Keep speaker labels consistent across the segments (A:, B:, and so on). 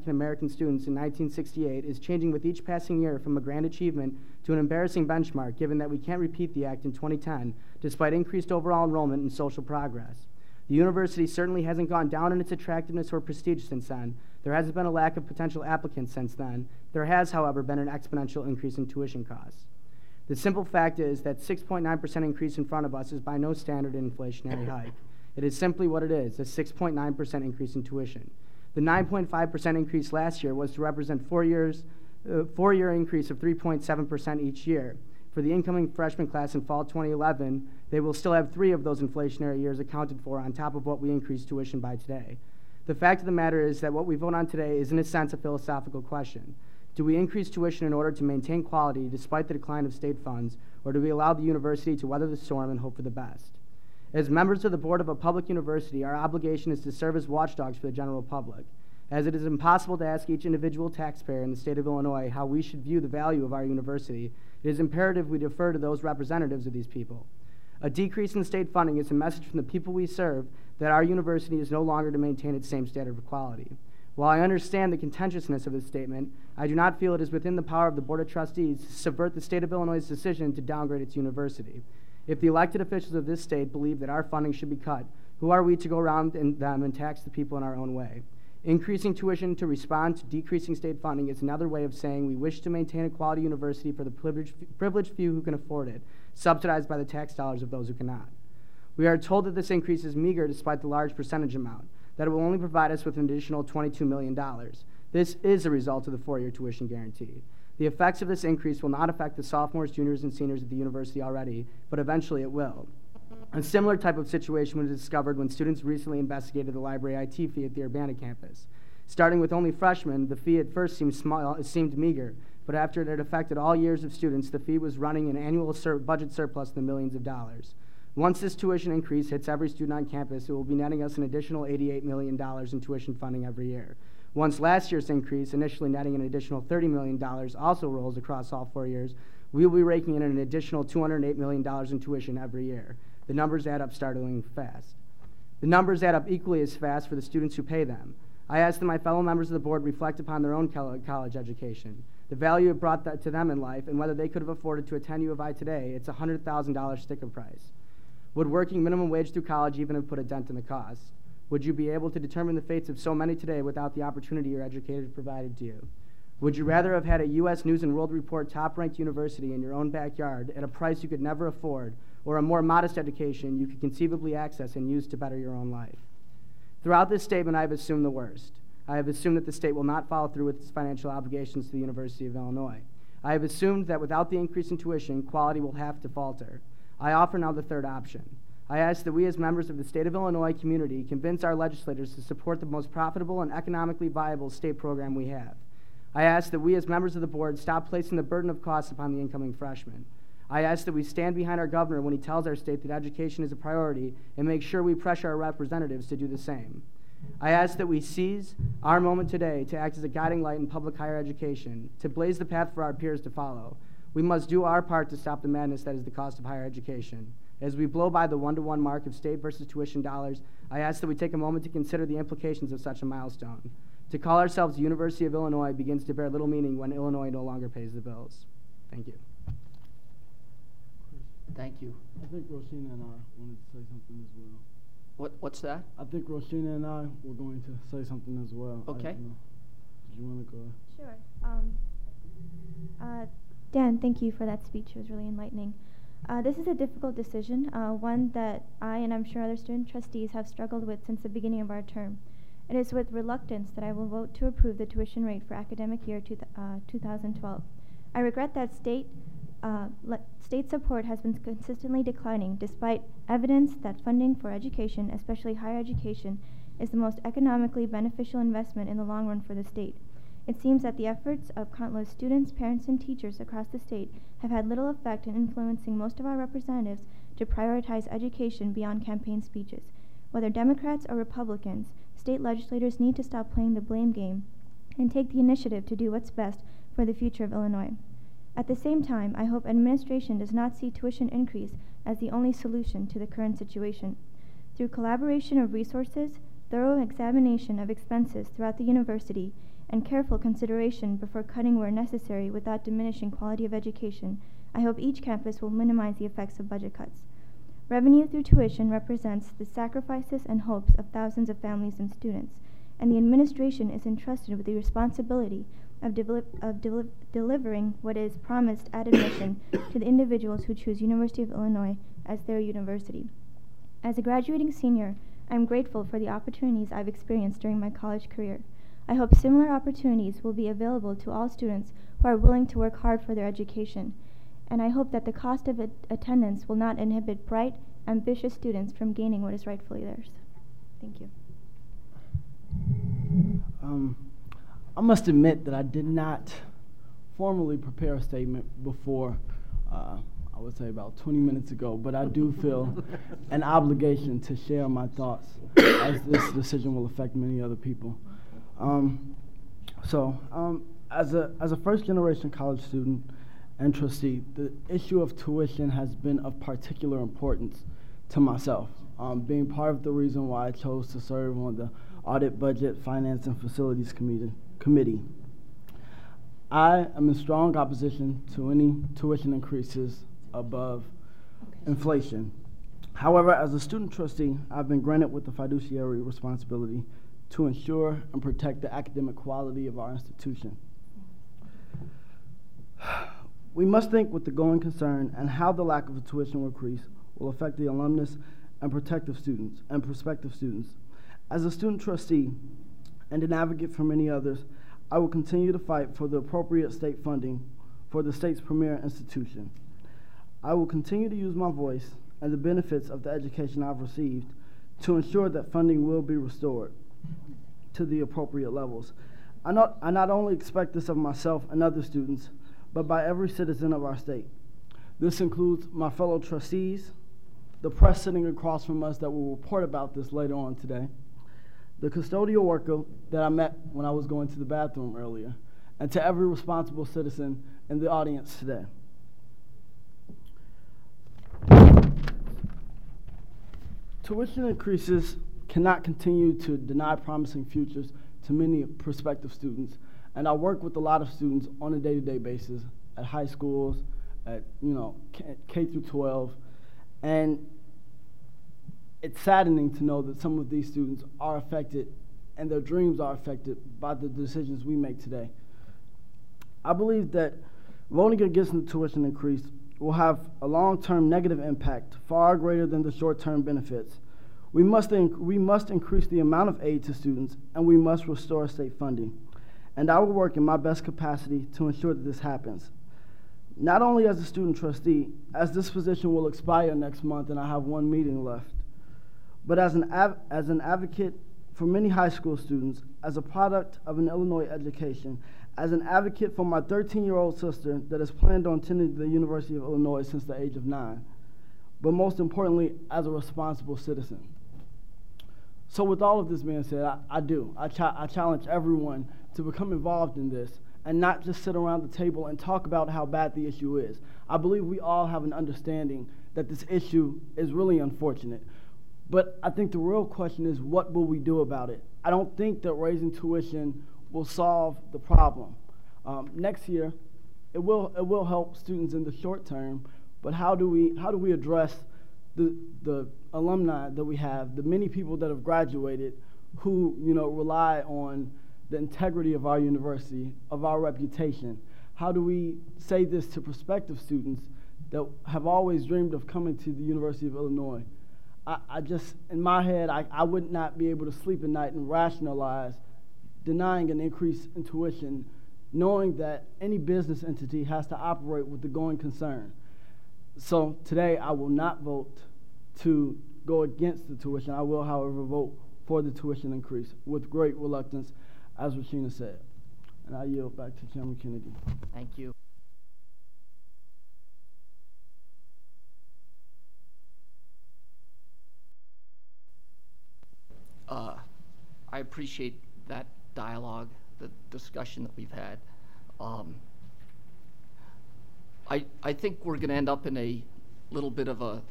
A: African American students in 1968 is changing with each passing year from a grand achievement to an embarrassing benchmark, given that we can't repeat the act in 2010, despite increased overall enrollment and social progress. The university certainly hasn't gone down in its attractiveness or prestige since then. There hasn't been a lack of potential applicants since then. There has, however, been an exponential increase in tuition costs. The simple fact is that 6.9% increase in front of us is by no standard an inflationary hike. It is simply what it is, a 6.9% increase in tuition. The 9.5% increase last year was to represent 4 year increase of 3.7% each year. For the incoming freshman class in fall 2011, they will still have 3 of those inflationary years accounted for on top of what we increased tuition by today. The fact of the matter is that what we vote on today is in a sense a philosophical question. Do we increase tuition in order to maintain quality despite the decline of state funds, or do we allow the university to weather the storm and hope for the best? As members of the board of a public university, our obligation is to serve as watchdogs for the general public. As it is impossible to ask each individual taxpayer in the state of Illinois how we should view the value of our university, it is imperative we defer to those representatives of these people. A decrease in state funding is a message from the people we serve that our university is no longer to maintain its same standard of quality. While I understand the contentiousness of this statement, I do not feel it is within the power of the Board of Trustees to subvert the state of Illinois' decision to downgrade its university. If the elected officials of this state believe that our funding should be cut, who are we to go around them and tax the people in our own way? Increasing tuition to respond to decreasing state funding is another way of saying we wish to maintain a quality university for the privileged few who can afford it, subsidized by the tax dollars of those who cannot. We are told that this increase is meager despite the large percentage amount, that it will only provide us with an additional $22 million. This is a result of the 4-year tuition guarantee. The effects of this increase will not affect the sophomores, juniors, and seniors at the university already, but eventually it will. A similar type of situation was discovered when students recently investigated the library IT fee at the Urbana campus. Starting with only freshmen, the fee at first seemed meager, but after it had affected all years of students, the fee was running an annual budget surplus in the millions of dollars. Once this tuition increase hits every student on campus, it will be netting us an additional $88 million in tuition funding every year. Once last year's increase, initially netting an additional $30 million, also rolls across all 4 years, we will be raking in an additional $208 million in tuition every year. The numbers add up startlingly fast. The numbers add up equally as fast for the students who pay them. I ask that my fellow members of the board reflect upon their own college education, the value it brought to them in life, and whether they could have afforded to attend U of I today. It's a $100,000 sticker price. Would working minimum wage through college even have put a dent in the cost? Would you be able to determine the fates of so many today without the opportunity your educators provided to you? Would you rather have had a U.S. News and World Report top-ranked university in your own backyard at a price you could never afford, or a more modest education you could conceivably access and use to better your own life? Throughout this statement, I have assumed the worst. I have assumed that the state will not follow through with its financial obligations to the University of Illinois. I have assumed that without the increase in tuition, quality will have to falter. I offer now the third option. I ask that we as members of the state of Illinois community convince our legislators to support the most profitable and economically viable state program we have. I ask that we as members of the board stop placing the burden of costs upon the incoming freshmen. I ask that we stand behind our governor when he tells our state that education is a priority and make sure we pressure our representatives to do the same. I ask that we seize our moment today to act as a guiding light in public higher education, to blaze the path for our peers to follow. We must do our part to stop the madness that is the cost of higher education. As we blow by the 1-to-1 mark of state versus tuition dollars, I ask that we take a moment to consider the implications of such a milestone. To call ourselves the University of Illinois begins to bear little meaning when Illinois no longer pays the bills. Thank you.
B: Thank you.
C: I think Rosina and I wanted to say something as well.
B: What's that?
C: I think Rosina and I were going to say something as well.
B: Okay.
C: Did you want to go?
D: Sure. Dan, thank you for that speech. It was really enlightening. This is a difficult decision, one that I and I'm sure other student trustees have struggled with since the beginning of our term. It is with reluctance that I will vote to approve the tuition rate for academic year 2012. I regret that state support has been consistently declining despite evidence that funding for education, especially higher education, is the most economically beneficial investment in the long run for the state. It seems that the efforts of countless students, parents, and teachers across the state have had little effect in influencing most of our representatives to prioritize education beyond campaign speeches. Whether Democrats or Republicans, state legislators need to stop playing the blame game and take the initiative to do what's best for the future of Illinois. At the same time, I hope administration does not see tuition increase as the only solution to the current situation. Through collaboration of resources, thorough examination of expenses throughout the university, and careful consideration before cutting where necessary without diminishing quality of education, I hope each campus will minimize the effects of budget cuts. Revenue through tuition represents the sacrifices and hopes of thousands of families and students, and the administration is entrusted with the responsibility of delivering what is promised at admission to the individuals who choose University of Illinois as their university. As a graduating senior, I am grateful for the opportunities I've experienced during my college career. I hope similar opportunities will be available to all students who are willing to work hard for their education, and I hope that the cost of attendance will not inhibit bright, ambitious students from gaining what is rightfully theirs. Thank you.
C: I must admit that I did not formally prepare a statement before, I would say about 20 minutes ago, but I do feel an obligation to share my thoughts as this decision will affect many other people. As a first-generation college student and trustee, the issue of tuition has been of particular importance to myself, being part of the reason why I chose to serve on the Audit, Budget, Finance, and Facilities Committee. I am in strong opposition to any tuition increases above inflation. However, as a student trustee, I've been granted with the fiduciary responsibility to ensure and protect the academic quality of our institution. We must think with the going concern and how the lack of a tuition increase will affect the alumnus and prospective students. As a student trustee and an advocate for many others, I will continue to fight for the appropriate state funding for the state's premier institution. I will continue to use my voice and the benefits of the education I've received to ensure that funding will be restored to the appropriate levels. I not only expect this of myself and other students, but by every citizen of our state. This includes my fellow trustees, the press sitting across from us that will report about this later on today, the custodial worker that I met when I was going to the bathroom earlier, and to every responsible citizen in the audience today. Tuition increases cannot continue to deny promising futures to many prospective students, and I work with a lot of students on a day-to-day basis at high schools, at K through 12, and it's saddening to know that some of these students are affected and their dreams are affected by the decisions we make today. I believe that voting against the tuition increase will have a long-term negative impact far greater than the short-term benefits. We must increase the amount of aid to students, and we must restore state funding. And I will work in my best capacity to ensure that this happens. Not only as a student trustee, as this position will expire next month and I have one meeting left, but as an advocate for many high school students, as a product of an Illinois education, as an advocate for my 13-year-old sister that has planned on attending the University of Illinois since the age of 9, but most importantly, as a responsible citizen. So with all of this being said, I challenge everyone to become involved in this and not just sit around the table and talk about how bad the issue is. I believe we all have an understanding that this issue is really unfortunate. But I think the real question is, what will we do about it? I don't think that raising tuition will solve the problem. Next year, it will help students in the short term, but how do we address the alumni that we have, the many people that have graduated who rely on the integrity of our university, of our reputation? How do we say this to prospective students that have always dreamed of coming to the University of Illinois? I just, in my head, I would not be able to sleep at night and rationalize denying an increase in tuition, knowing that any business entity has to operate with the going concern. So today, I will not vote to go against the tuition. I will, however, vote for the tuition increase with great reluctance, as Rashina said. And I yield back to Chairman Kennedy.
B: Thank you. I appreciate that dialogue, the discussion that we've had. I think we're going to end up in a little bit of a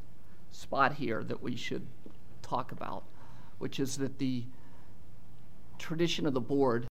B: spot here that we should talk about, which is that tradition of the board